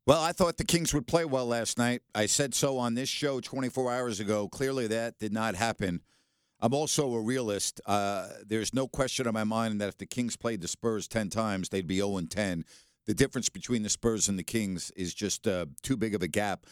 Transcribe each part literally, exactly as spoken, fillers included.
Well, I thought the Kings would play well last night. I said so on this show twenty-four hours ago. Clearly, that did not happen. I'm also a realist. Uh, there's no question in my mind that if the Kings played the Spurs ten times, they'd be oh and ten. The difference between the Spurs and the Kings is just uh, too big of a gap.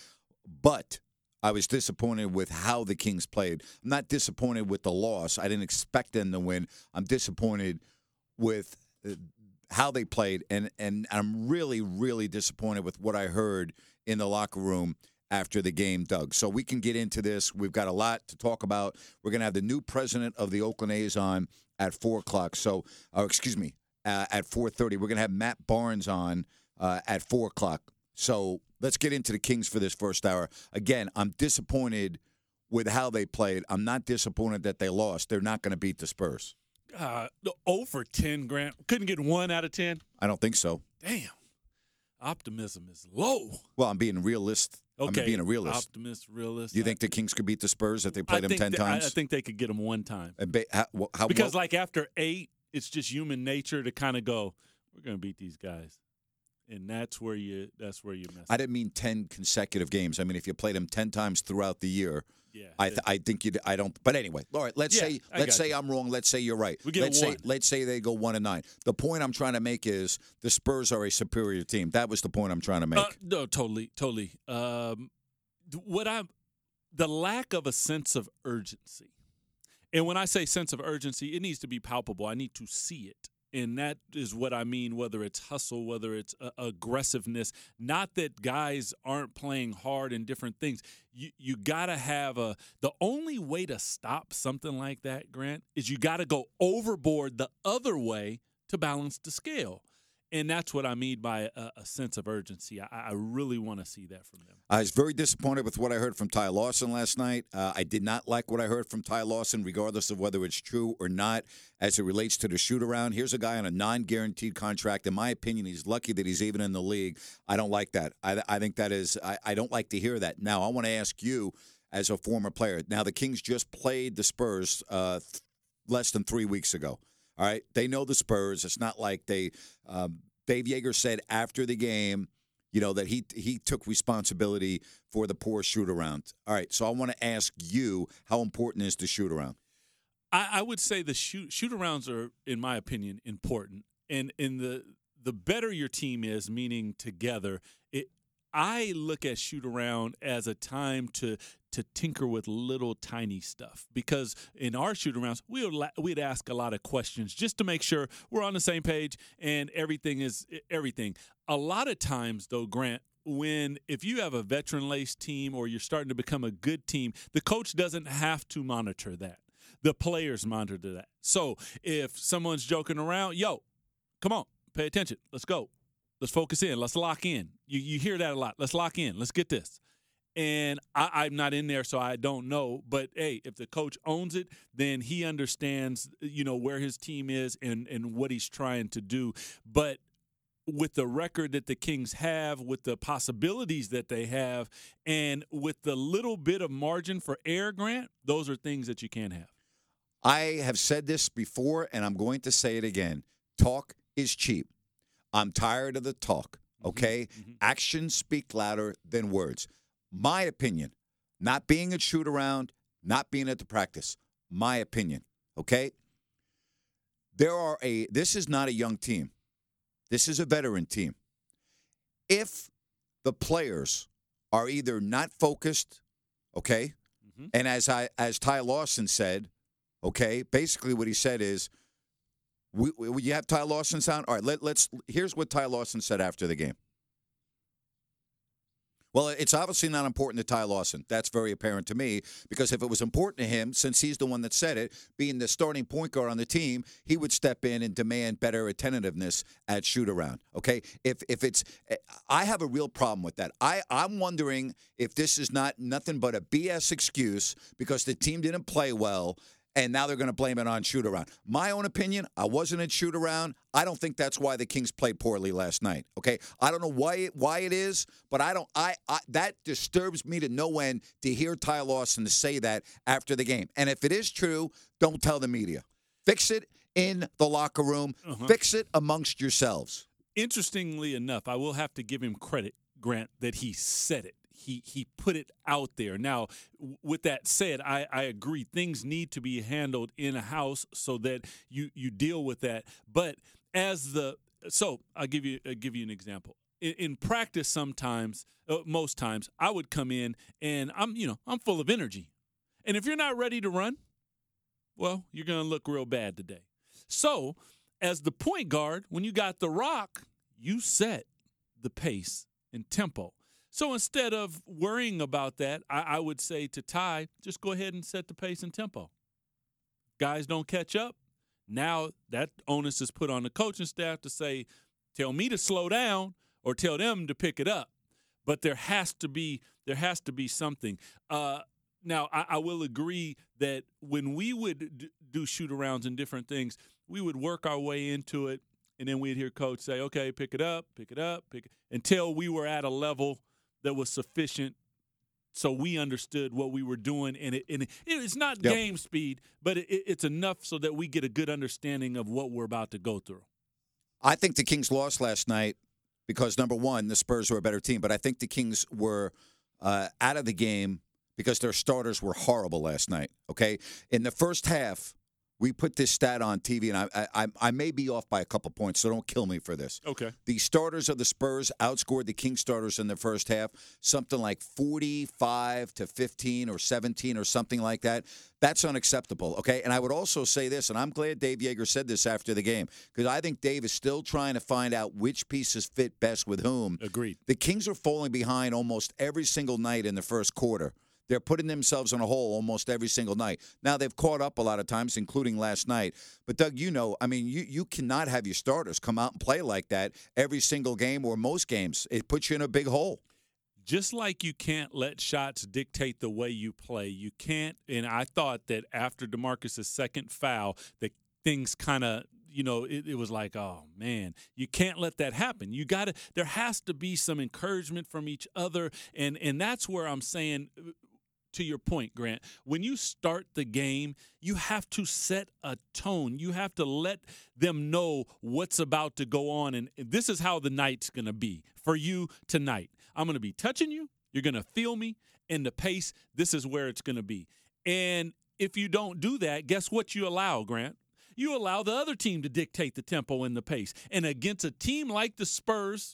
But I was disappointed with how the Kings played. I'm not disappointed with the loss. I didn't expect them to win. I'm disappointed with uh, how they played, and, and I'm really, really disappointed with what I heard in the locker room after the game, Doug. So we can get into this. We've got a lot to talk about. We're going to have the new president of the Oakland A's on at four o'clock. So, or excuse me, uh, at four thirty. We're going to have Matt Barnes on uh, at four o'clock. So let's get into the Kings for this first hour. Again, I'm disappointed with how they played. I'm not disappointed that they lost. They're not going to beat the Spurs. Uh, the oh for ten, Grant. Couldn't get one out of ten? I don't think so. Damn. Optimism is low. Well, I'm being realist. Okay. I'm being a realist. Optimist, realist. Do you think the Kings could beat the Spurs if they played I them ten that, times? I, I think they could get them one time. Ba- how, how, because, what? like, after eight, it's just human nature to kind of go, we're going to beat these guys. And that's where you that's where you mess I up. didn't mean ten consecutive games. I mean, if you played them ten times throughout the year, Yeah, I th- I think you. I don't. But anyway, all right. Let's Yeah, say I let's got say you. I'm wrong. Let's say you're right. We get let's a say one. let's say they go one and nine. The point I'm trying to make is the Spurs are a superior team. That was the point I'm trying to make. Uh, no, totally, totally. Um, th- what I'm the lack of a sense of urgency, and when I say sense of urgency, it needs to be palpable. I need to see it. And that is what I mean, whether it's hustle, whether it's uh, aggressiveness. Not that guys aren't playing hard in different things. You you got to have a – the only way to stop something like that, Grant, is you got to go overboard the other way to balance the scale. And that's what I mean by a, a sense of urgency. I, I really want to see that from them. I was very disappointed with what I heard from Ty Lawson last night. Uh, I did not like what I heard from Ty Lawson, regardless of whether it's true or not, as it relates to the shoot-around. Here's a guy on a non-guaranteed contract. In my opinion, he's lucky that he's even in the league. I don't like that. I, I think that is I, – I don't like to hear that. Now, I want to ask you as a former player. Now, the Kings just played the Spurs uh, th- less than three weeks ago. All right, they know the Spurs. It's not like they um, – Dave Yeager said after the game, you know, that he he took responsibility for the poor shoot-around. All right, so I want to ask you, how important is the shoot-around? I, I would say the shoot shoot-arounds are, in my opinion, important. And in the the better your team is, meaning together, it, I look at shoot-around as a time to – to tinker with little tiny stuff, because in our shoot-arounds, we would la- we'd ask a lot of questions just to make sure we're on the same page and everything is everything. A lot of times, though, Grant, when if you have a veteran-laced team or you're starting to become a good team, the coach doesn't have to monitor that. The players monitor that. So if someone's joking around, yo, come on, pay attention. Let's go. Let's focus in. Let's lock in. You you hear that a lot. Let's lock in. Let's get this. And I, I'm not in there, so I don't know. But, hey, if the coach owns it, then he understands, you know, where his team is and, and what he's trying to do. But with the record that the Kings have, with the possibilities that they have, and with the little bit of margin for error, Grant, those are things that you can't have. I have said this before, and I'm going to say it again. Talk is cheap. I'm tired of the talk, okay? Mm-hmm. Actions speak louder than words. My opinion, not being at shoot-around, not being at the practice, my opinion, okay? There are a – this is not a young team. This is a veteran team. If the players are either not focused, okay, mm-hmm. and as I as Ty Lawson said, okay, basically what he said is, we, we, you have Ty Lawson sound? All right, let, let's – here's what Ty Lawson said after the game. Well, it's obviously not important to Ty Lawson. That's very apparent to me, because if it was important to him, since he's the one that said it, being the starting point guard on the team, he would step in and demand better attentiveness at shoot-around, okay? If if it's – I have a real problem with that. I, I'm wondering if this is not nothing but a B S excuse because the team didn't play well, and now they're going to blame it on shoot-around. My own opinion, I wasn't at shoot-around. I don't think that's why the Kings played poorly last night, okay? I don't know why it, why it is, but I don't I, I that disturbs me to no end to hear Ty Lawson say that after the game. And if it is true, don't tell the media. Fix it in the locker room. Uh-huh. Fix it amongst yourselves. Interestingly enough, I will have to give him credit. Grant, that he said it. He he put it out there. Now, w- with that said, I, I agree. Things need to be handled in a house so that you you deal with that. But as the so I'll give you I'll give you an example. In, in practice, sometimes, uh, most times, I would come in and I'm you know I'm full of energy, and if you're not ready to run, well, you're gonna look real bad today. So, as the point guard, when you got the rock, you set the pace and tempo. So instead of worrying about that, I, I would say to Ty, just go ahead and set the pace and tempo. Guys don't catch up. Now that onus is put on the coaching staff to say, tell me to slow down or tell them to pick it up. But there has to be there has to be something. Uh, now I, I will agree that when we would d- do shoot-arounds and different things, we would work our way into it, and then we'd hear coach say, okay, pick it up, pick it up, pick it, until we were at a level that was sufficient so we understood what we were doing. And, it, and it, it's not Yep. game speed, but it, it's enough so that we get a good understanding of what we're about to go through. I think the Kings lost last night because, number one, the Spurs were a better team. But I think the Kings were uh, out of the game because their starters were horrible last night, okay? In the first half, we put this stat on T V, and I, I I may be off by a couple points, so don't kill me for this. Okay. The starters of the Spurs outscored the Kings starters in the first half, something like forty-five to fifteen or seventeen or something like that. That's unacceptable, okay? And I would also say this, and I'm glad Dave Yeager said this after the game, because I think Dave is still trying to find out which pieces fit best with whom. Agreed. The Kings are falling behind almost every single night in the first quarter. They're putting themselves in a hole almost every single night. Now, they've caught up a lot of times, including last night. But, Doug, you know, I mean, you, you cannot have your starters come out and play like that every single game or most games. It puts you in a big hole. Just like you can't let shots dictate the way you play, you can't. And I thought that after DeMarcus' second foul, that things kind of, you know, it, it was like, oh, man, you can't let that happen. You got to, there has to be some encouragement from each other. And, and that's where I'm saying, to your point, Grant, when you start the game, you have to set a tone. You have to let them know what's about to go on. And this is how the night's going to be for you tonight. I'm going to be touching you. You're going to feel me. And the pace, this is where it's going to be. And if you don't do that, guess what you allow, Grant? You allow the other team to dictate the tempo and the pace. And against a team like the Spurs,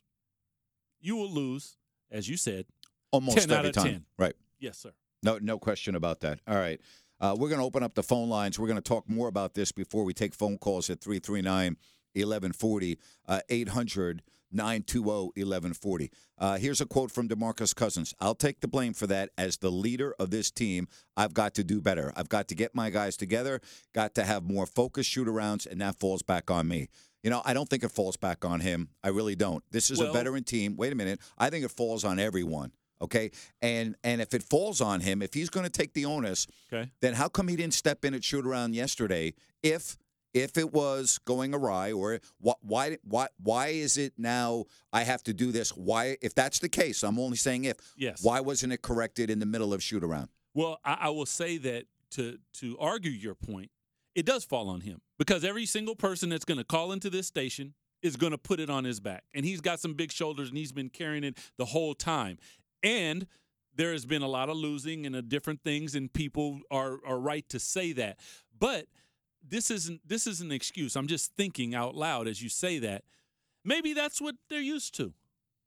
you will lose, as you said, Almost ten every out of time. ten. Right. Yes, sir. No, no question about that. All right. Uh, we're going to open up the phone lines. We're going to talk more about this before we take phone calls at three three nine, eleven forty, uh, eight hundred, nine two zero, eleven forty. Uh, here's a quote from DeMarcus Cousins. I'll take the blame for that. As the leader of this team, I've got to do better. I've got to get my guys together, got to have more focused shoot-arounds, and that falls back on me. You know, I don't think it falls back on him. I really don't. This is Well, a veteran team. Wait a minute. I think it falls on everyone. Okay, and and if it falls on him, if he's going to take the onus, Okay. then how come he didn't step in at shoot around yesterday? If if it was going awry, or wh- why why why is it now I have to do this? Why, if that's the case, I'm only saying if. Yes. Why wasn't it corrected in the middle of shoot around? Well, I, I will say that to to argue your point, it does fall on him because every single person that's going to call into this station is going to put it on his back, and he's got some big shoulders, and he's been carrying it the whole time. And there has been a lot of losing and uh, different things, and people are are right to say that. But this isn't this is an excuse. I'm just thinking out loud as you say that. Maybe that's what they're used to.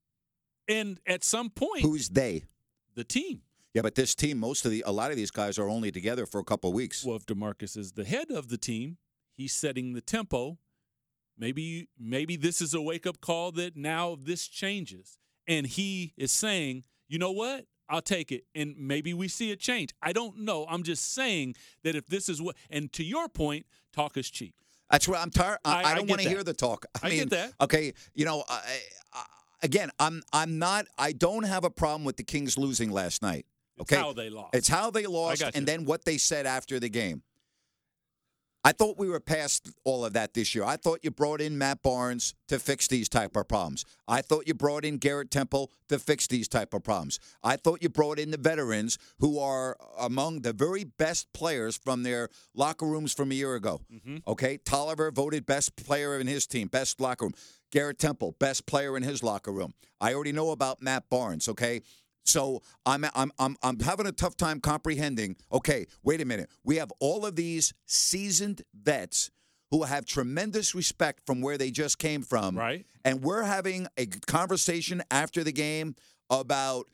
And at some point, Who's they? the team. Yeah, but this team, most of the a lot of these guys are only together for a couple of weeks. Well, if DeMarcus is the head of the team, he's setting the tempo. Maybe maybe this is a wake-up call that now this changes. And he is saying, you know what? I'll take it. And maybe we see a change. I don't know. I'm just saying that if this is what – and to your point, talk is cheap. That's what I'm tired. I, I- I I don't get want to that. hear the talk. I, I mean, get that. Okay, you know, I, I, again, I'm I'm not. I don't have a problem with the Kings losing last night. Okay, It's how they lost. It's how they lost, got you. and then what they said after the game. I thought we were past all of that this year. I thought you brought in Matt Barnes to fix these type of problems. I thought you brought in Garrett Temple to fix these type of problems. I thought you brought in the veterans who are among the very best players from their locker rooms from a year ago. Mm-hmm. Okay, Tolliver voted best player in his team, best locker room. Garrett Temple, best player in his locker room. I already know about Matt Barnes, okay? So I'm I'm I'm I'm having a tough time comprehending. Okay, wait a minute. We have all of these seasoned vets who have tremendous respect from where they just came from, right? And we're having a conversation after the game about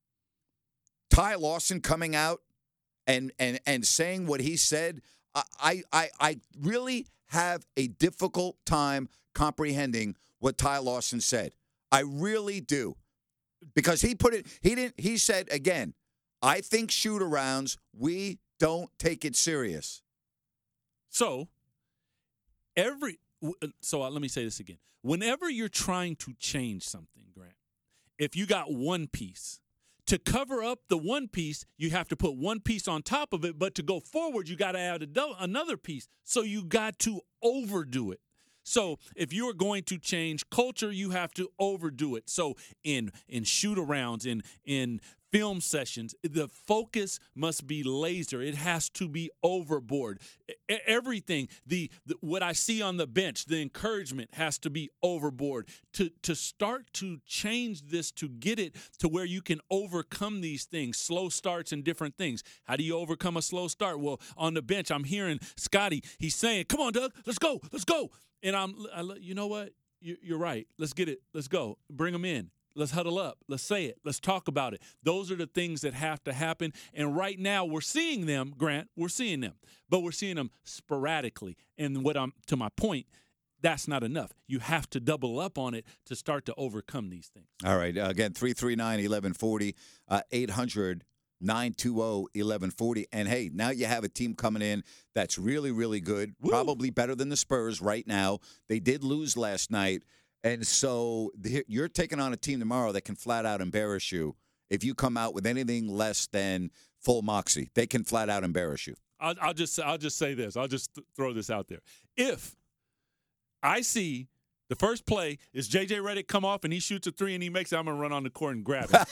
Ty Lawson coming out and and and saying what he said. I I I really have a difficult time comprehending what Ty Lawson said. I really do. Because he put it, he didn't, he said, again, I think shoot-arounds, we don't take it serious. So, every, so let me say this again. Whenever you're trying to change something, Grant, if you got one piece, to cover up the one piece, you have to put one piece on top of it, but to go forward, you got to add a, another piece. So you got to overdo it. So if you're going to change culture, you have to overdo it. So in in shoot-arounds, in in film sessions, the focus must be laser. It has to be overboard. E- everything, the, the what I see on the bench, the encouragement has to be overboard. To to start to change this, to get it to where you can overcome these things, slow starts and different things. How do you overcome a slow start? Well, on the bench, I'm hearing Scotty. He's saying, "Come on, Doug, let's go, let's go." And I'm, I, you know what? You're right. Let's get it. Let's go. Bring them in. Let's huddle up. Let's say it. Let's talk about it. Those are the things that have to happen. And right now we're seeing them, Grant. We're seeing them, but we're seeing them sporadically. And what I'm, to my point, that's not enough. You have to double up on it to start to overcome these things. All right. Uh, again, three three nine, eleven forty, uh, eight hundred, nine two zero, eleven forty. And, hey, now you have a team coming in that's really, really good, Woo. Probably better than the Spurs right now. They did lose last night. And so you're taking on a team tomorrow that can flat out embarrass you if you come out with anything less than full moxie. They can flat out embarrass you. I'll, I'll just I'll just say this. I'll just th- throw this out there. If I see the first play is J J Redick come off and he shoots a three and he makes it, I'm going to run on the court and grab it.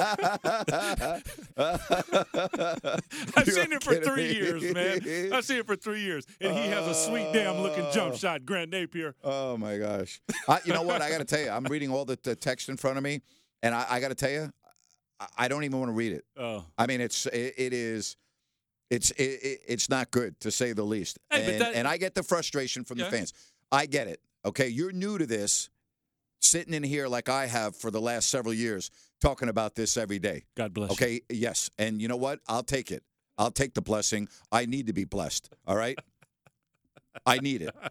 I've You're seen it for three me. years, man. I've seen it for three years. And he has a sweet damn-looking jump shot, Grant Napier. Oh, my gosh. I, you know what? I got to tell you, I'm reading all the, the text in front of me, and I, I got to tell you, I, I don't even want to read it. Oh. I mean, it's it, it is it's it, it, it's not good, to say the least. Hey, and, but that, and I get the frustration from yeah. the fans. I get it. Okay, you're new to this, sitting in here like I have for the last several years, talking about this every day. God bless okay? you. Okay, yes. And you know what? I'll take it. I'll take the blessing. I need to be blessed, all right? I need it.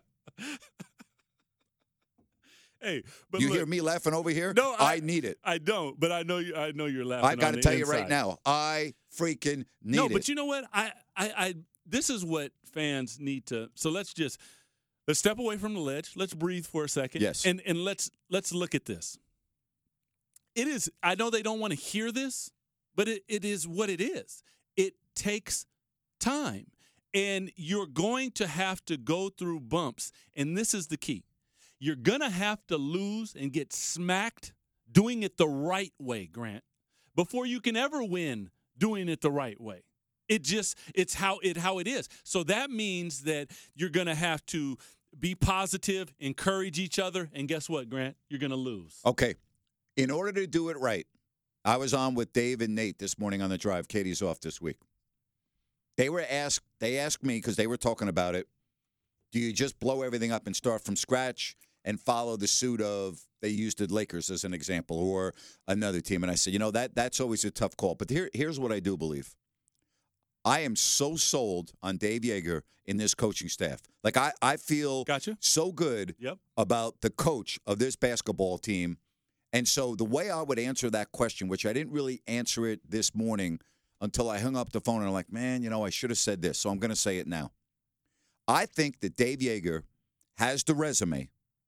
Hey, but you look, hear me laughing over here? No, I, I need it. I don't, but I know you. I know you're laughing. I got to tell inside. you right now, I freaking need no, it. No, but you know what? I, I, I, this is what fans need to. So let's just. Let's step away from the ledge. Let's breathe for a second. Yes. And and let's let's look at this. It is, I know they don't want to hear this, but it, it is what it is. It takes time. And you're going to have to go through bumps. And this is the key. You're going to have to lose and get smacked doing it the right way, Grant, before you can ever win doing it the right way. It just, it's how it how it is. So that means that you're going to have to be positive, encourage each other, and guess what, Grant? You're going to lose. Okay. In order to do it right, I was on with Dave and Nate this morning on the drive. Katie's off this week. They were asked, they asked me, because they were talking about it, do you just blow everything up and start from scratch and follow the suit of, they used the Lakers as an example, or another team? And I said, you know, that that's always a tough call. But here, here's what I do believe. I am so sold on Dave Yeager in this coaching staff. Like, I, I feel gotcha. so good yep. about the coach of this basketball team. And so the way I would answer that question, which I didn't really answer it this morning until I hung up the phone, and I'm like, man, you know, I should have said this, so I'm going to say it now. I think that Dave Yeager has the resume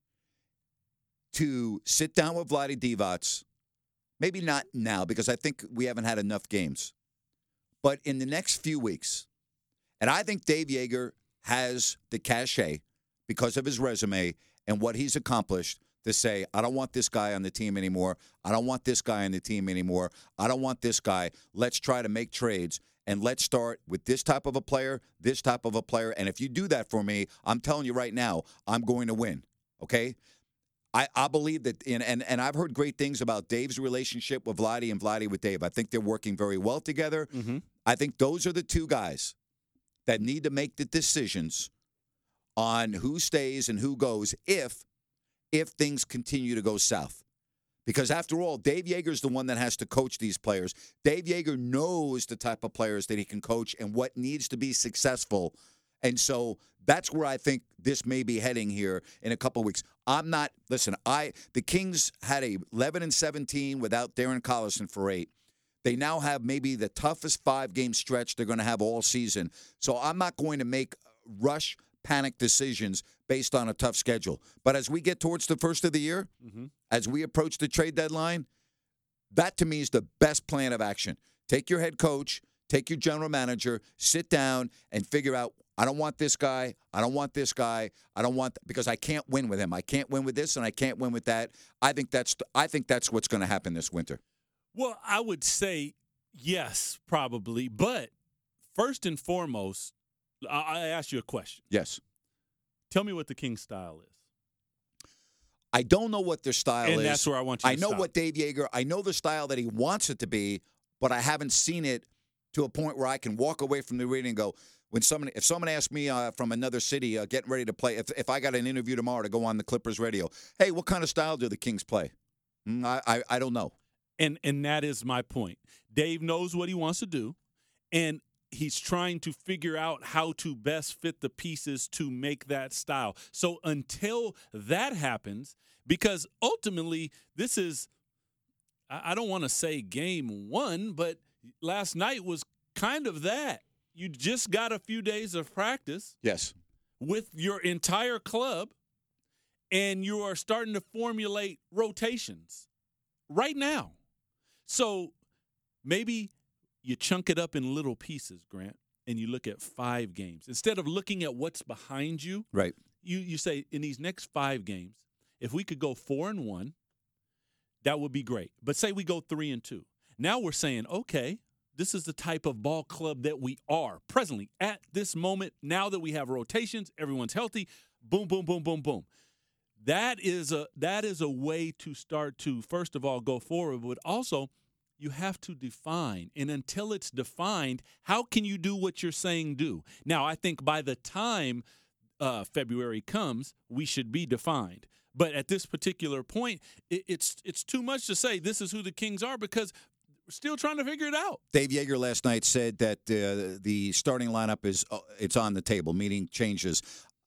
to sit down with Vlade Divac, maybe not now because I think we haven't had enough games, but in the next few weeks. And I think Dave Yeager has the cachet because of his resume and what he's accomplished to say, I don't want this guy on the team anymore. I don't want this guy on the team anymore. I don't want this guy. Let's try to make trades, and let's start with this type of a player, this type of a player. And if you do that for me, I'm telling you right now, I'm going to win, okay? I, I believe that, in, and, and I've heard great things about Dave's relationship with Vladdy and Vladdy with Dave. I think they're working very well together. Mm-hmm. I think those are the two guys that need to make the decisions on who stays and who goes if if things continue to go south. Because after all, Dave Yeager's the one that has to coach these players. Dave Yeager knows the type of players that he can coach and what needs to be successful. And so that's where I think this may be heading here in a couple of weeks. I'm not – listen, I the Kings had a eleven and seventeen without Darren Collison for eight. They now have maybe the toughest five-game stretch they're going to have all season. So I'm not going to make rush panic decisions based on a tough schedule. But as we get towards the first of the year, mm-hmm. as we approach the trade deadline, that to me is the best plan of action. Take your head coach, take your general manager, sit down and figure out, I don't want this guy, I don't want this guy, I don't want – because I can't win with him. I can't win with this and I can't win with that. I think that's I think that's what's going to happen this winter. Well, I would say yes, probably. But first and foremost, I, I ask you a question. Yes. Tell me what the Kings style is. I don't know what their style and is. And that's where I want you to I know stop. what Dave Yeager, I know the style that he wants it to be, but I haven't seen it to a point where I can walk away from the reading and go, when someone, if someone asks me uh, from another city uh, getting ready to play, if, if I got an interview tomorrow to go on the Clippers radio, hey, what kind of style do the Kings play? Mm, I, I I don't know. And and that is my point. Dave knows what he wants to do, and he's trying to figure out how to best fit the pieces to make that style. So until that happens, because ultimately this is, I don't want to say game one, but last night was kind of that. You just got a few days of practice. Yes. With your entire club, and you are starting to formulate rotations right now. So maybe you chunk it up in little pieces, Grant, and you look at five games. Instead of looking at what's behind you, right? You you say, in these next five games, if we could go four and one, that would be great. But say we go three and two. Now we're saying, okay, this is the type of ball club that we are presently at this moment. Now that we have rotations, everyone's healthy, boom, boom, boom, boom, boom. That is a that is a way to start to, first of all, go forward, but also you have to define. And until it's defined, how can you do what you're saying do? Now, I think by the time uh, February comes, we should be defined. But at this particular point, it, it's it's too much to say this is who the Kings are because we're still trying to figure it out. Dave Yeager last night said that uh, the starting lineup is uh, it's on the table, meaning changes.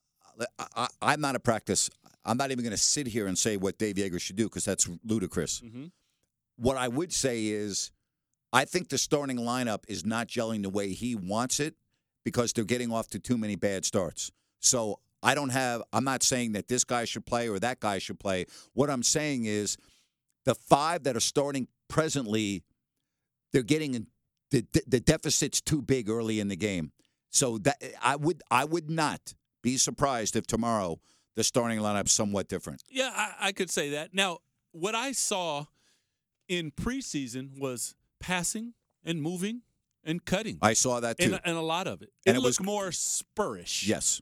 I, I, I'm not a practice. I'm not even going to sit here and say what Dave Yeager should do because that's ludicrous. Mm-hmm. What I would say is I think the starting lineup is not gelling the way he wants it because they're getting off to too many bad starts. So I don't have – I'm not saying that this guy should play or that guy should play. What I'm saying is the five that are starting presently, they're getting – the the deficit's too big early in the game. So that I would I would not be surprised if tomorrow the starting lineup's somewhat different. Yeah, I, I could say that. Now, what I saw in preseason was passing and moving and cutting. I saw that too. And, and a lot of it. And it, it looked was more spurish. Yes.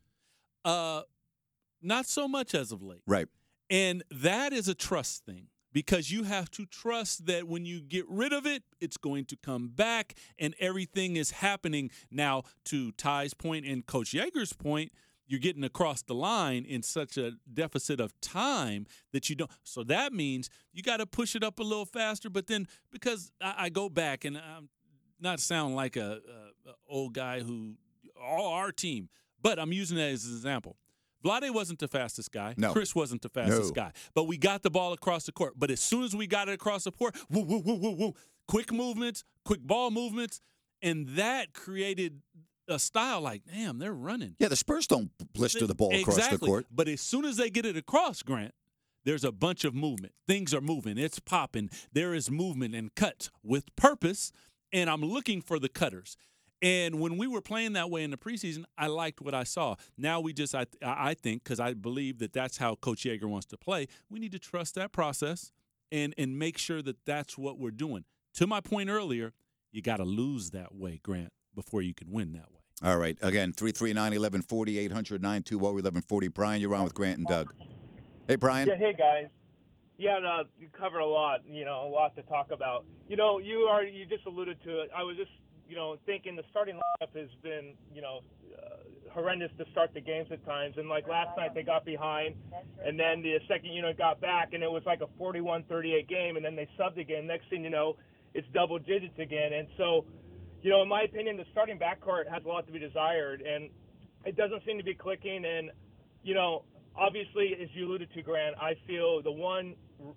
Uh, not so much as of late. Right. And that is a trust thing because you have to trust that when you get rid of it, it's going to come back and everything is happening. Now, to Ty's point and Coach Yeager's point, you're getting across the line in such a deficit of time that you don't. So that means you got to push it up a little faster. But then because I, I go back and I'm not sound like a, a, a old guy who all our team, but I'm using that as an example. Vlade wasn't the fastest guy. No. Chris wasn't the fastest No. guy. But we got the ball across the court. But as soon as we got it across the court, woo, woo, woo, woo, woo, quick movements, quick ball movements, and that created a style like, damn, they're running. Yeah, the Spurs don't blister the ball across exactly. the court. But as soon as they get it across, Grant, there's a bunch of movement. Things are moving. It's popping. There is movement and cuts with purpose, and I'm looking for the cutters. And when we were playing that way in the preseason, I liked what I saw. Now we just, I, I think, because I believe that that's how Coach Yeager wants to play, we need to trust that process and and make sure that that's what we're doing. To my point earlier, you got to lose that way, Grant, before you can win that way. All right. Again, three three nine, one one four zero, eight hundred, nine two zero, eleven forty. Brian, you're on with Grant and Doug. Hey, Brian. Yeah, hey, guys. Yeah, no, you covered a lot, you know, a lot to talk about. You know, you are you just alluded to it. I was just, you know, thinking the starting lineup has been, you know, uh, horrendous to start the games at times. And, like, last night they got behind, and then the second unit got back, and it was like a forty-one thirty-eight game, and then they subbed again. Next thing you know, it's double digits again. And so, you know, in my opinion, the starting backcourt has a lot to be desired, and it doesn't seem to be clicking. And, you know, obviously, as you alluded to, Grant, I feel the one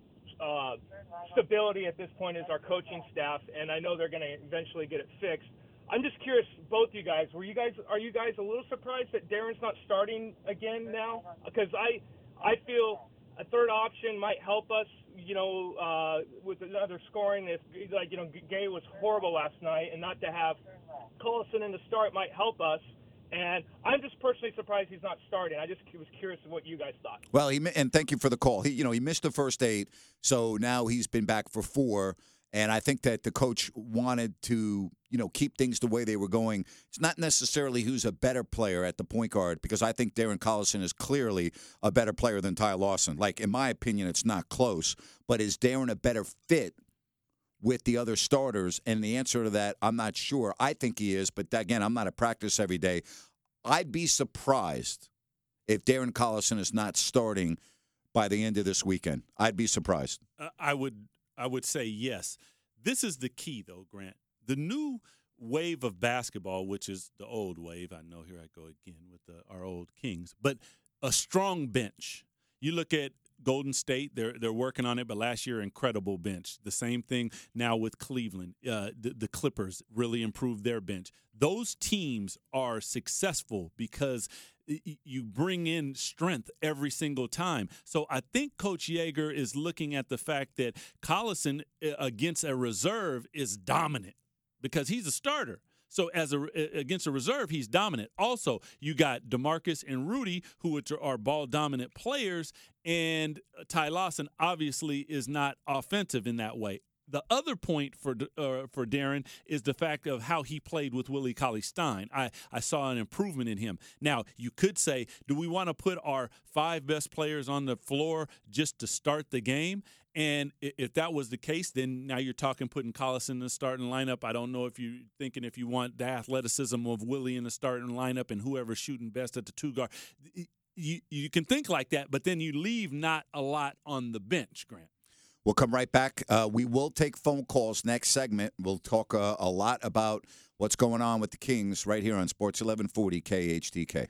uh, stability at this point is our coaching staff, and I know they're going to eventually get it fixed. I'm just curious, both you guys, were you guys, are you guys a little surprised that Deron's not starting again now? Because I, I feel a third option might help us, you know, uh, with another scoring. If, like, you know, Gay was horrible last night, and not to have Collison in the start might help us. And I'm just personally surprised he's not starting. I just was curious of what you guys thought. Well, he and thank you for the call. He, you know, he missed the first eight, so now he's been back for four. And I think that the coach wanted to, you know, keep things the way they were going. It's not necessarily who's a better player at the point guard, because I think Darren Collison is clearly a better player than Ty Lawson. Like, in my opinion, it's not close. But is Darren a better fit with the other starters? And the answer to that, I'm not sure. I think he is, but again, I'm not at practice every day. I'd be surprised if Darren Collison is not starting by the end of this weekend. I'd be surprised. Uh, I would I would say yes. This is the key, though, Grant. The new wave of basketball, which is the old wave. I know here I go again with the, our old Kings, but a strong bench. You look at Golden State, they're they're working on it, but last year, incredible bench. The same thing now with Cleveland. Uh, the, the Clippers really improved their bench. Those teams are successful because you bring in strength every single time. So I think Coach Yeager is looking at the fact that Collison against a reserve is dominant because he's a starter. So as a, against a reserve, he's dominant. Also, you got DeMarcus and Rudy, who are ball-dominant players, and Ty Lawson obviously is not offensive in that way. The other point for uh, for Deron is the fact of how he played with Willie Cauley-Stein. I, I saw an improvement in him. Now, you could say, do we want to put our five best players on the floor just to start the game? And if that was the case, then now you're talking putting Collison in the starting lineup. I don't know if you're thinking if you want the athleticism of Willie in the starting lineup and whoever's shooting best at the two guard. You, you can think like that, but then you leave not a lot on the bench, Grant. We'll come right back. Uh, we will take phone calls next segment. We'll talk uh, a lot about what's going on with the Kings right here on Sports eleven forty K H T K.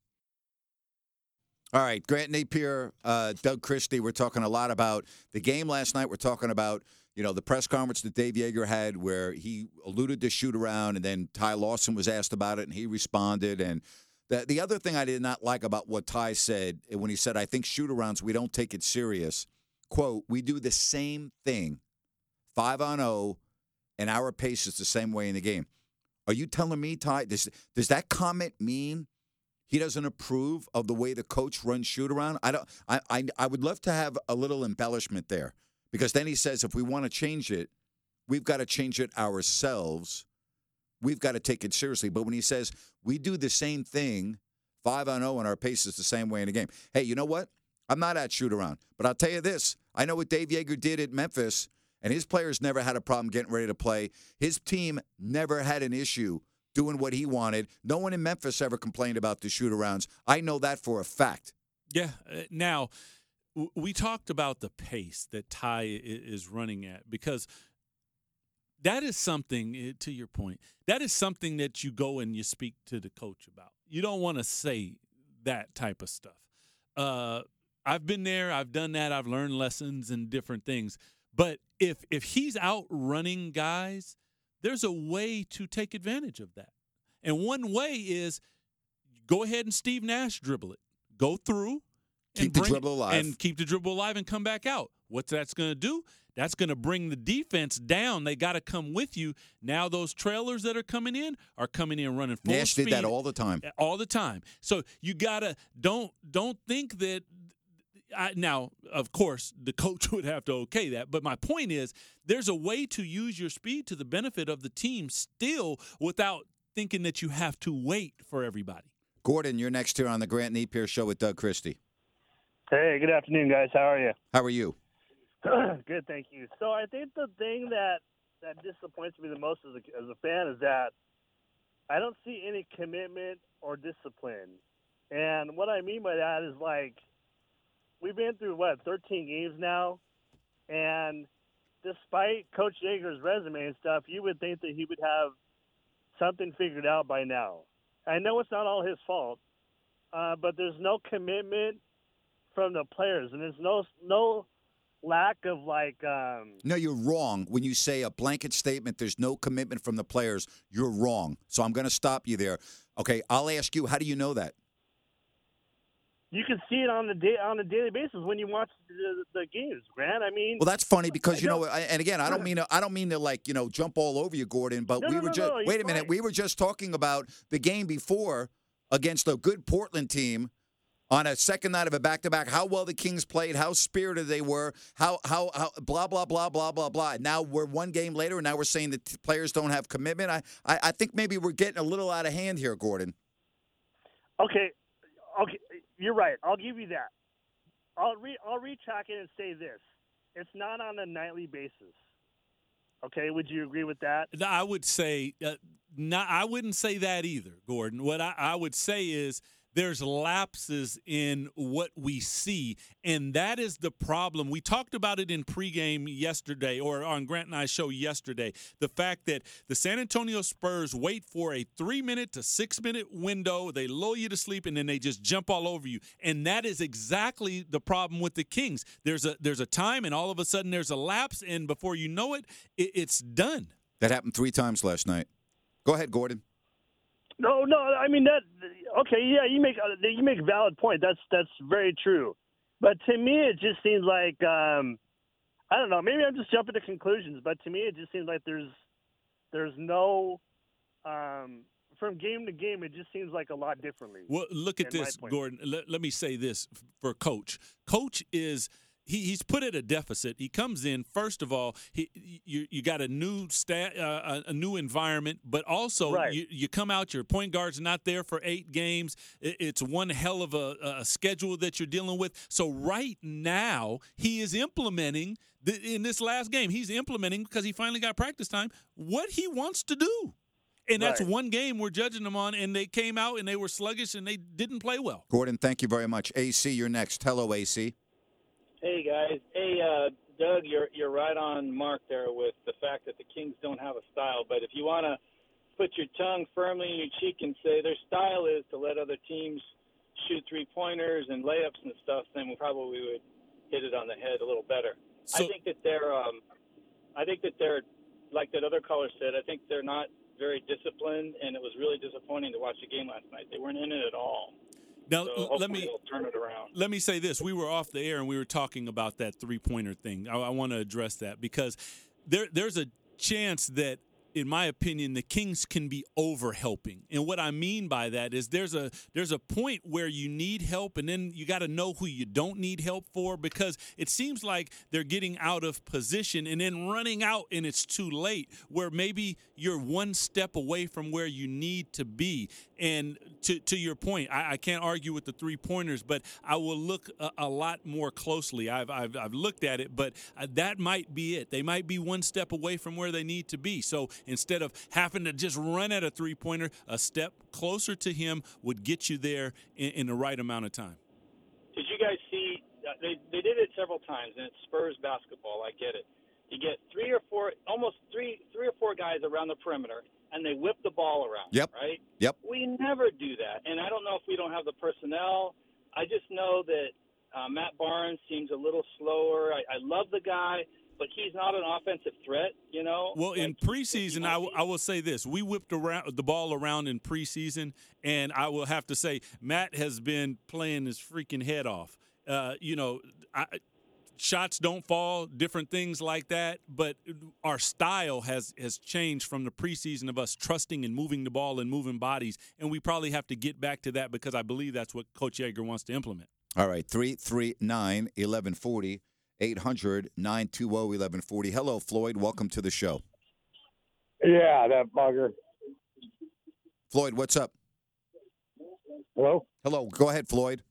All right, Grant Napier, uh, Doug Christie, we're talking a lot about the game last night. We're talking about, you know, the press conference that Dave Yeager had where he alluded to shoot around, and then Ty Lawson was asked about it, and he responded. And the, the other thing I did not like about what Ty said when he said, I think shoot arounds, we don't take it serious. Quote, we do the same thing, five on oh, and our pace is the same way in the game. Are you telling me, Ty, does, does that comment mean he doesn't approve of the way the coach runs shoot around? I don't. I, I I would love to have a little embellishment there, because then he says if we want to change it, we've got to change it ourselves. We've got to take it seriously. But when he says we do the same thing, five on oh, and our pace is the same way in the game. Hey, you know what? I'm not at shoot around, but I'll tell you this: I know what Dave Yeager did at Memphis, and his players never had a problem getting ready to play. His team never had an issue doing what he wanted. No one in Memphis ever complained about the shoot-arounds. I know that for a fact. Yeah. Uh, now, w- we talked about the pace that Ty I- is running at, because that is something, to your point, that is something that you go and you speak to the coach about. You don't want to say that type of stuff. Uh, I've been there. I've done that. I've learned lessons and different things. But if if he's out running guys, there's a way to take advantage of that. And one way is go ahead and Steve Nash dribble it. Go through. Keep and the bring, dribble alive. And keep the dribble alive and come back out. What's that's going to do? That's going to bring the defense down. They got to come with you. Now those trailers that are coming in are coming in running full Nash speed. did that all the time. All the time. So you got to don't don't think that I, now, of course, the coach would have to okay that. But my point is there's a way to use your speed to the benefit of the team still without thinking that you have to wait for everybody. Gordon, you're next here on the Grant Napier Show with Doug Christie. Hey, good afternoon, guys. How are you? How are you? Good, thank you. So I think the thing that, that disappoints me the most as a, as a fan is that I don't see any commitment or discipline. And what I mean by that is, like, we've been through, what, thirteen games now? And despite Coach Yeager's resume and stuff, you would think that he would have something figured out by now. I know it's not all his fault, uh, but there's no commitment from the players, and there's no no lack of, like um, – No, you're wrong. When you say a blanket statement, there's no commitment from the players, you're wrong. So I'm going to stop you there. Okay, I'll ask you, how do you know that? You can see it on the day on a daily basis when you watch the, the games, Grant. I mean, well, that's funny because you know, and again, I don't mean to, I don't mean to like you know jump all over you, Gordon. But no, we no, were no, just no, wait a minute. fine. We were just talking about the game before against a good Portland team on a second night of a back-to-back. How well the Kings played, how spirited they were, how how how blah blah blah blah blah blah. Now we're one game later, and now we're saying that players don't have commitment. I I, I think maybe we're getting a little out of hand here, Gordon. Okay, okay. You're right. I'll give you that. I'll re I'll retrack it and say this: it's not on a nightly basis. Okay, would you agree with that? I would say, uh, not. I wouldn't say that either, Gordon. What I, I would say is there's lapses in what we see, and that is the problem. We talked about it in pregame yesterday, or on Grant and I's show yesterday, the fact that the San Antonio Spurs wait for a three-minute to six-minute window, they lull you to sleep, and then they just jump all over you. And that is exactly the problem with the Kings. There's a there's a time, and all of a sudden there's a lapse, and before you know it, it it's done. That happened three times last night. Go ahead, Gordon. No, no. I mean that. Okay, yeah, you make you make a valid point. That's that's very true. But to me, it just seems like um, I don't know. Maybe I'm just jumping to conclusions. But to me, it just seems like there's there's no um, from game to game. It just seems like a lot differently. Well, look at this, Gordon. Let, let me say this for Coach. Coach is. He, he's put at a deficit. He comes in, first of all, he, you you got a new stat, uh, a new environment, but also right. you, you come out, your point guard's not there for eight games. It, it's one hell of a, a schedule that you're dealing with. So right now, he is implementing, the, in this last game, he's implementing, because he finally got practice time, what he wants to do. And that's right. one game we're judging them on, and they came out and they were sluggish and they didn't play well. Gordon, thank you very much. A C, you're next. Hello, A C. Hey guys, hey uh, Doug, you're you're right on mark there with the fact that the Kings don't have a style. But if you want to put your tongue firmly in your cheek and say their style is to let other teams shoot three pointers and layups and stuff, then we probably would hit it on the head a little better. So, I think that they're, um, I think that they're like that other caller said. I think they're not very disciplined, and it was really disappointing to watch the game last night. They weren't in it at all. Now, so let me they'll turn it around. Let me say this. We were off the air and we were talking about that three-pointer thing. I, I want to address that because there there's a chance that, in my opinion, the Kings can be over-helping. And what I mean by that is there's a there's a point where you need help, and then you got to know who you don't need help for, because it seems like they're getting out of position and then running out and it's too late, where maybe you're one step away from where you need to be. And to to your point, I, I can't argue with the three-pointers, but I will look a, a lot more closely. I've, I've, I've looked at it, but uh, that might be it. They might be one step away from where they need to be. So instead of having to just run at a three-pointer, a step closer to him would get you there in, in the right amount of time. Did you guys see uh, – they, they did it several times, and it's Spurs basketball. I get it. You get three or four – almost three three or four guys around the perimeter, and they whip the ball around, yep. right? Yep. We never do that, and I don't know if we don't have the personnel. I just know that uh, Matt Barnes seems a little slower. I, I love the guy, but he's not an offensive threat, you know. Well, like, in preseason, I, w- I will say this. We whipped around the ball around in preseason, and I will have to say Matt has been playing his freaking head off. Uh, you know, I, shots don't fall, different things like that. But our style has has changed from the preseason of us trusting and moving the ball and moving bodies, and we probably have to get back to that because I believe that's what Coach Yeager wants to implement. All right, three three nine, eleven forty, eight hundred, nine two zero, eleven forty. Hello, Floyd. Welcome to the show. Yeah, that bugger. Floyd, what's up? Hello? Hello. Go ahead, Floyd.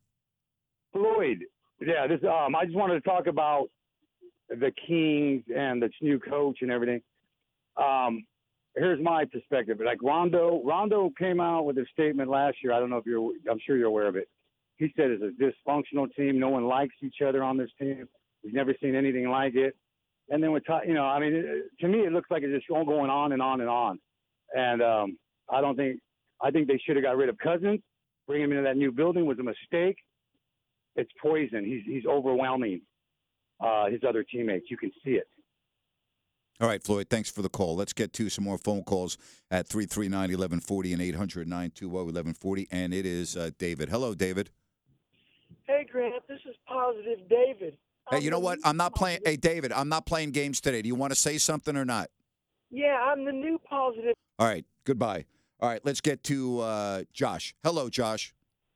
Floyd. Yeah, this. Um, I just wanted to talk about the Kings and the new coach and everything. Um, here's my perspective. Like Rondo, Rondo came out with a statement last year. I don't know if you're. I'm sure you're aware of it. He said it's a dysfunctional team. No one likes each other on this team. We've never seen anything like it. And then with, you know, I mean, it, to me, it looks like it's just all going on and on and on. And um, I don't think. I think they should have got rid of Cousins. Bringing him into that new building was a mistake. It's poison. He's he's overwhelming uh, his other teammates. You can see it. All right, Floyd, thanks for the call. Let's get to some more phone calls at three three nine, eleven forty and eight hundred, nine two zero, eleven forty. And it is uh, David. Hello, David. Hey, Grant, this is Positive David. Hey, you know what? I'm not playing. Hey, David, I'm not playing games today. Do you want to say something or not? Yeah, I'm the new Positive. All right, goodbye. All right, let's get to uh, Josh. Hello, Josh.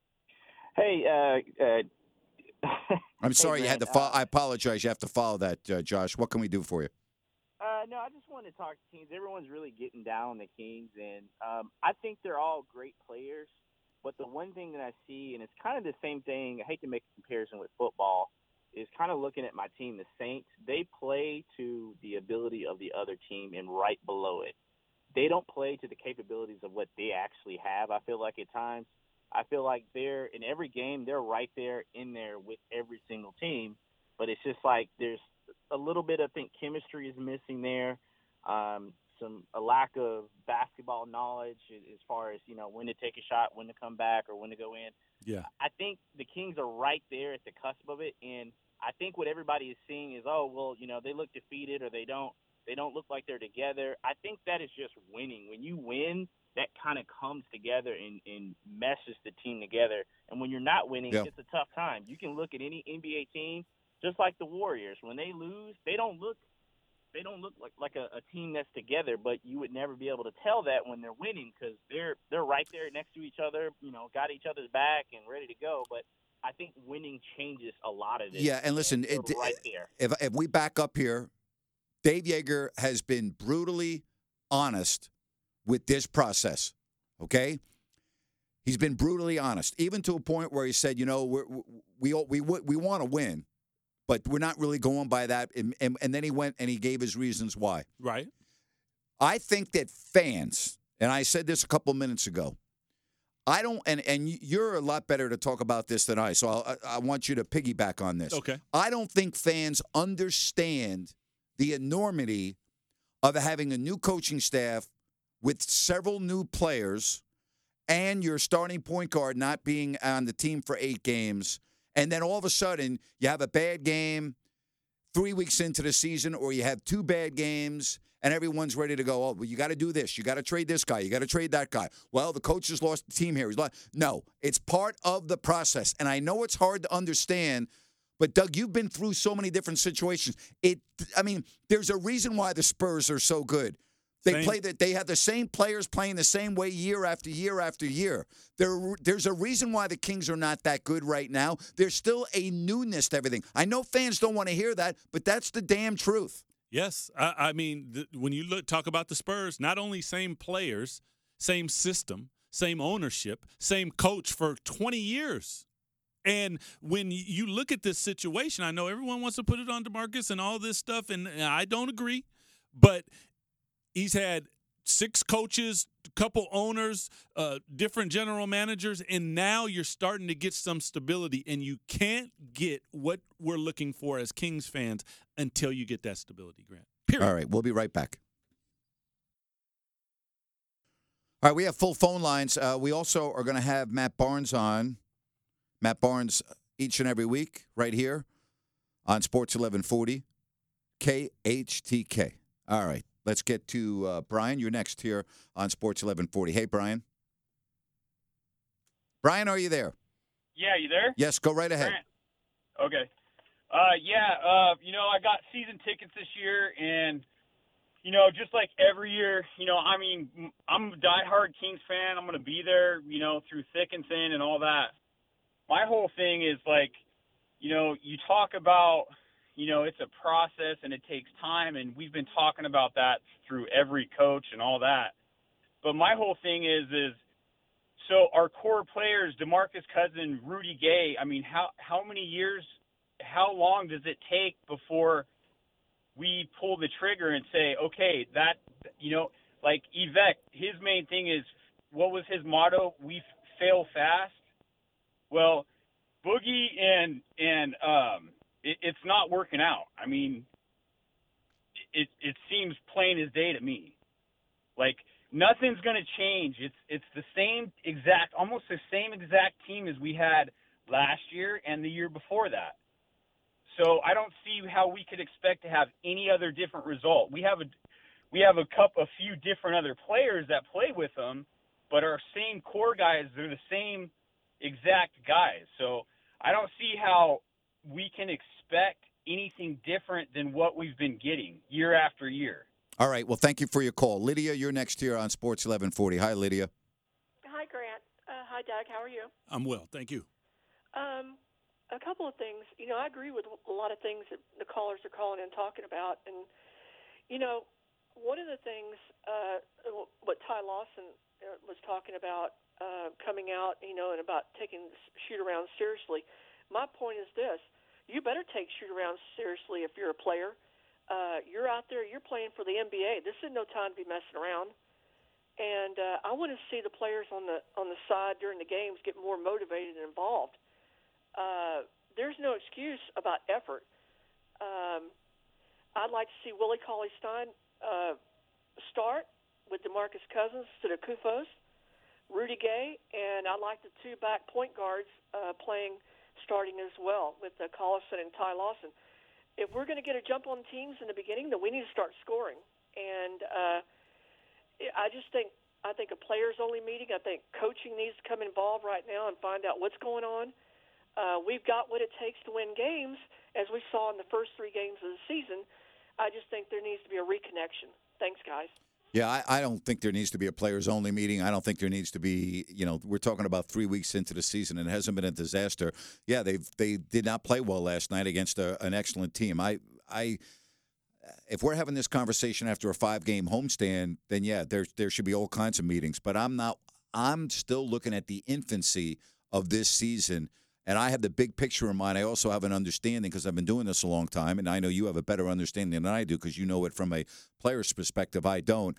Hey, uh, uh, I'm sorry hey, you had to man, follow. uh, I apologize. You have to follow that, uh, Josh. What can we do for you? Uh, no, I just wanted to talk to Kings. Everyone's really getting down on the Kings, and um, I think they're all great players. But the one thing that I see, and it's kind of the same thing, I hate to make a comparison with football, is kind of looking at my team, the Saints. They play to the ability of the other team and right below it. They don't play to the capabilities of what they actually have, I feel like, at times. I feel like they're in every game, they're right there in there with every single team. But it's just like there's a little bit, I think, chemistry is missing there. Um, some a lack of basketball knowledge as far as, you know, when to take a shot, when to come back, or when to go in. Yeah. I think the Kings are right there at the cusp of it. And I think what everybody is seeing is, oh, well, you know, they look defeated or they don't. They don't look like they're together. I think that is just winning. When you win, that kind of comes together and, and meshes the team together. And when you're not winning, yeah. it's a tough time. You can look at any N B A team, just like the Warriors. When they lose, they don't look they don't look like, like a, a team that's together, but you would never be able to tell that when they're winning because they're they're right there next to each other, you know, got each other's back and ready to go. But I think winning changes a lot of this. Yeah, and listen, and it, right there. if if we back up here, Dave Yeager has been brutally honest with this process, okay? He's been brutally honest, even to a point where he said, you know, we're, we we we we want to win, but we're not really going by that. And, and, and then he went and he gave his reasons why. Right. I think that fans, and I said this a couple minutes ago, I don't, and, and you're a lot better to talk about this than I, so I'll, I want you to piggyback on this. Okay. I don't think fans understand the enormity of having a new coaching staff with several new players and your starting point guard not being on the team for eight games, and then all of a sudden you have a bad game three weeks into the season, or you have two bad games, and everyone's ready to go, oh, well, you got to do this. You got to trade this guy. You got to trade that guy. Well, the coach has lost the team here. He's lost. No, it's part of the process, and I know it's hard to understand. But, Doug, you've been through so many different situations. It, I mean, there's a reason why the Spurs are so good. They Same. play that. They have the same players playing the same way year after year after year. There, there's a reason why the Kings are not that good right now. There's still a newness to everything. I know fans don't want to hear that, but that's the damn truth. Yes, I, I mean, the, when you look talk about the Spurs, not only same players, same system, same ownership, same coach for twenty years. And when you look at this situation, I know everyone wants to put it on DeMarcus and all this stuff, and I don't agree. But he's had six coaches, a couple owners, uh, different general managers, and now you're starting to get some stability. And you can't get what we're looking for as Kings fans until you get that stability, Grant. Period. All right, we'll be right back. All right, we have full phone lines. Uh, we also are going to have Matt Barnes on. Matt Barnes each and every week right here on Sports eleven forty, K H T K. All right, let's get to uh, Brian. You're next here on Sports eleven forty. Hey, Brian. Brian, are you there? Yeah, you there? Yes, go right ahead. Grant. Okay. Uh, yeah, uh, you know, I got season tickets this year, and, you know, just like every year, you know, I mean, I'm a diehard Kings fan. I'm going to be there, you know, through thick and thin and all that. My whole thing is, like, you know, you talk about, you know, it's a process and it takes time, and we've been talking about that through every coach and all that. But my whole thing is, is so our core players, DeMarcus Cousins, Rudy Gay, I mean, how, how many years – how long does it take before we pull the trigger and say, okay, that, you know, like Yvette, his main thing is, what was his motto? We fail fast. Well, Boogie and, and, um, it, it's not working out. I mean, it, it seems plain as day to me. Like, nothing's going to change. It's, it's the same exact, almost the same exact team as we had last year and the year before that. So I don't see how we could expect to have any other different result. We have a we have a cup a few different other players that play with them, but our same core guys, they're the same exact guys. So I don't see how we can expect anything different than what we've been getting year after year. All right. Well, thank you for your call. Lydia, you're next here on Sports eleven forty. Hi, Lydia. Hi, Grant. Uh, hi, Doug. How are you? I'm well. Thank you. Um, a couple of things. You know, I agree with a lot of things that the callers are calling and talking about. And, you know, one of the things, uh, what Ty Lawson was talking about uh, coming out, you know, and about taking shoot-around seriously, my point is this. You better take shoot-around seriously if you're a player. Uh, you're out there, you're playing for the N B A. This is no time to be messing around. And uh, I want to see the players on the on the side during the games get more motivated and involved. Uh, there's no excuse about effort. Um, I'd like to see Willie Cauley-Stein uh, start with DeMarcus Cousins instead of Kufos, Rudy Gay, and I like the two back point guards uh, playing starting as well with uh, Collison and Ty Lawson. If we're going to get a jump on teams in the beginning, then we need to start scoring. And uh, I just think I think a players-only meeting. I think coaching needs to come involved right now and find out what's going on. Uh, we've got what it takes to win games, as we saw in the first three games of the season. I just think there needs to be a reconnection. Thanks, guys. Yeah, I, I don't think there needs to be a players-only meeting. I don't think there needs to be, you know, we're talking about three weeks into the season, and it hasn't been a disaster. Yeah, they they did not play well last night against a, an excellent team. I, I, if we're having this conversation after a five-game homestand, then yeah, there there should be all kinds of meetings. But I'm not. I'm still looking at the infancy of this season. And I have the big picture in mind. I also have an understanding because I've been doing this a long time, and I know you have a better understanding than I do because you know it from a player's perspective. I don't.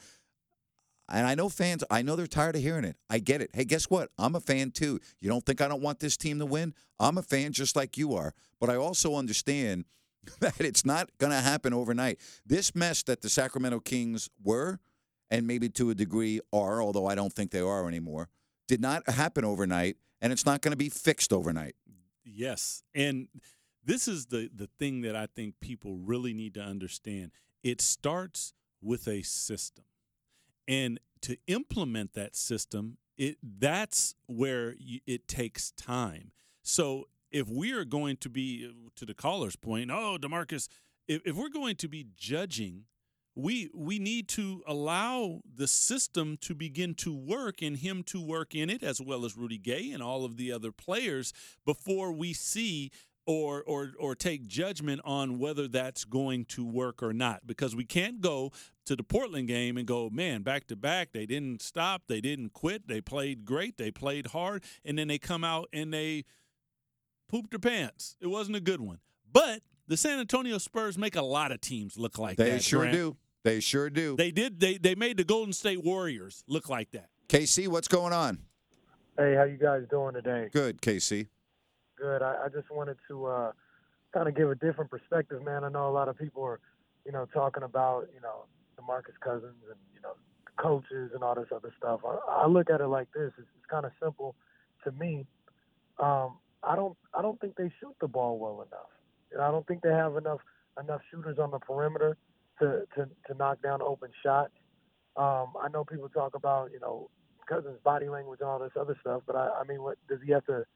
And I know fans, I know they're tired of hearing it. I get it. Hey, guess what? I'm a fan too. You don't think I don't want this team to win? I'm a fan just like you are. But I also understand that it's not going to happen overnight. This mess that the Sacramento Kings were, and maybe to a degree are, although I don't think they are anymore, did not happen overnight. And it's not going to be fixed overnight. Yes. And this is the, the thing that I think people really need to understand. It starts with a system. And to implement that system, it that's where you, it takes time. So if we are going to be, to the caller's point, oh, DeMarcus, if, if we're going to be judging, We we need to allow the system to begin to work and him to work in it, as well as Rudy Gay and all of the other players, before we see or or or take judgment on whether that's going to work or not. Because we can't go to the Portland game and go, man, back to back, they didn't stop, they didn't quit, they played great, they played hard, and then they come out and they pooped their pants. It wasn't a good one. But the San Antonio Spurs make a lot of teams look like they that. They sure Grant. do. They sure do. They did. They they made the Golden State Warriors look like that. K C, what's going on? Hey, how you guys doing today? Good, K C. Good. I, I just wanted to uh, kind of give a different perspective, man. I know a lot of people are, you know, talking about, you know, DeMarcus Cousins and, you know, coaches and all this other stuff. I, I look at it like this. It's, it's kind of simple to me. Um, I don't I don't think they shoot the ball well enough. And I don't think they have enough enough shooters on the perimeter to, to, to knock down open shots. Um, I know people talk about, you know, Cousins' body language and all this other stuff, but I, I mean, what does he have to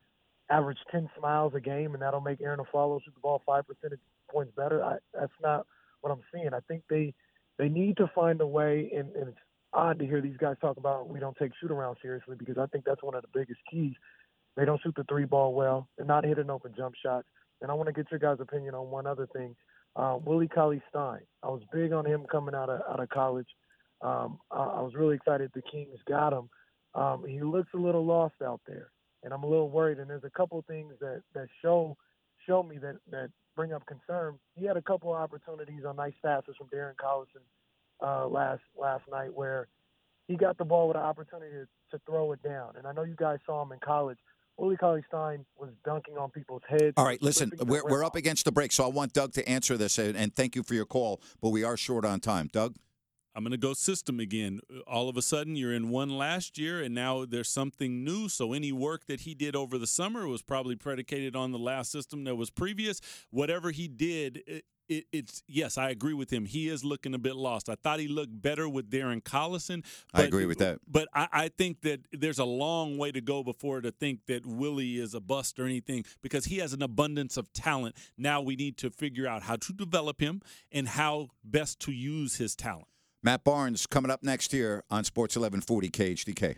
average ten smiles a game, and that'll make Aaron Aflalo shoot the ball five percentage points better. I, that's not what I'm seeing. I think they they need to find a way, and, and it's odd to hear these guys talk about we don't take shoot-around seriously, because I think that's one of the biggest keys. They don't shoot the three ball well. They're not hitting open jump shots. And I want to get your guys' opinion on one other thing. Uh, Willie Cauley-Stein. I was big on him coming out of out of college. Um, I, I was really excited the Kings got him. Um, he looks a little lost out there, and I'm a little worried. And there's a couple of things that, that show show me that, that bring up concern. He had a couple of opportunities on nice passes from Darren Collison uh, last last night where he got the ball with an opportunity to, to throw it down. And I know you guys saw him in college. Willie Cauley-Stein was dunking on people's heads. All right, listen, we're, we're up against the break, so I want Doug to answer this, and, and thank you for your call, but we are short on time. Doug? I'm going to go system again. All of a sudden, you're in one last year, and now there's something new. So any work that he did over the summer was probably predicated on the last system that was previous. Whatever he did, it, it, it's yes, I agree with him. He is looking a bit lost. I thought he looked better with Darren Collison. But, I agree with that. But I, I think that there's a long way to go before to think that Willie is a bust or anything, because he has an abundance of talent. Now we need to figure out how to develop him and how best to use his talent. Matt Barnes coming up next year on Sports eleven forty K H D K.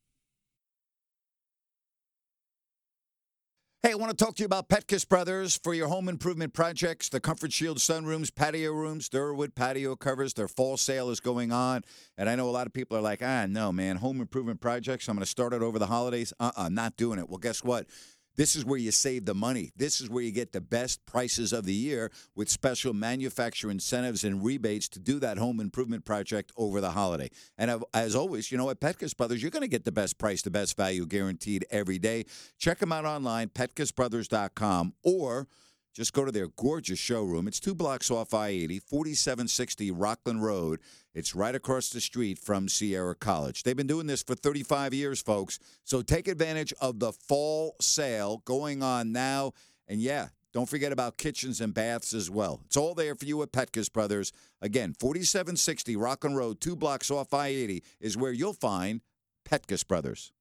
Hey, I want to talk to you about Petkus Brothers for your home improvement projects. The Comfort Shield sunrooms, patio rooms, Durwood patio covers. Their fall sale is going on. And I know a lot of people are like, ah, no, man, home improvement projects, I'm going to start it over the holidays. Uh-uh, not doing it. Well, guess what? This is where you save the money. This is where you get the best prices of the year with special manufacturer incentives and rebates to do that home improvement project over the holiday. And as always, you know, at Petkus Brothers, you're going to get the best price, the best value guaranteed every day. Check them out online, petkus brothers dot com, or just go to their gorgeous showroom. It's two blocks off I eighty, forty-seven sixty Rockland Road. It's right across the street from Sierra College. They've been doing this for thirty-five years, folks. So take advantage of the fall sale going on now. And, yeah, don't forget about kitchens and baths as well. It's all there for you at Petkus Brothers. Again, forty-seven sixty Rockland Road, two blocks off I eighty is where you'll find Petkus Brothers.